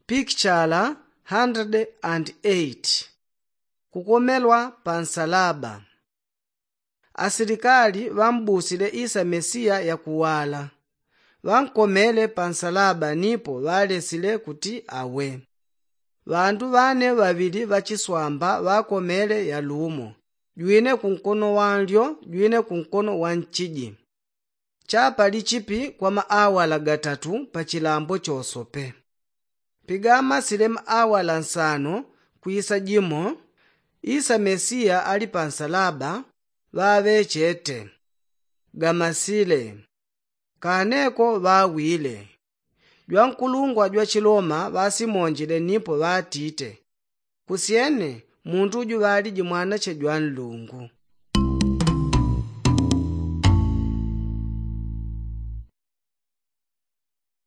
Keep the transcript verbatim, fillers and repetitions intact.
Picture one hundred eight. Kukomelwa pa nsalaba. Asilikali vambusile Isa Mesiya yakuwala. Vankomele pa nsalaba nipo valesile kuti awe. Vantu vane vavili vachiswamba vakomele yalumo, juine kunkono wanlyo juine kunkono wanchidyi. Chapali chipi kwa maawala gatatu pa chilambo chosope. Pigama sile maawala nsano kuisa jimo, Isa Mesiya ali pa nsalaba, vave chete. Gamasile. Kaneko vawile. Jwa nkulungwa jwa Chiloma vasimonjile nipo vatite. Kusiene muntu uju vali jimwana che jwa nlungu.